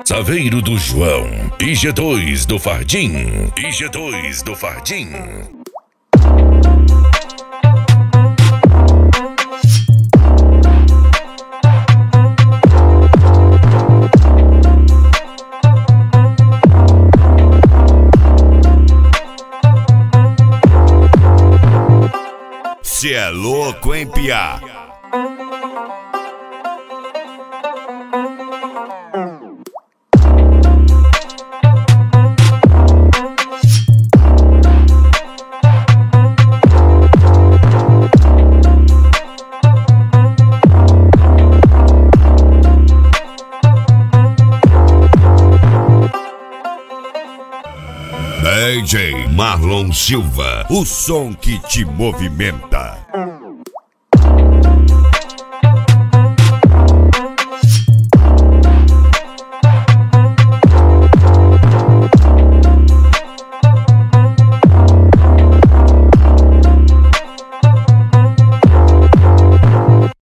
Saveiro do João, IG2 do Fardim, IG2 do Fardim. Cê é louco, hein, piá? DJ Marlon Silva, o som que te movimenta.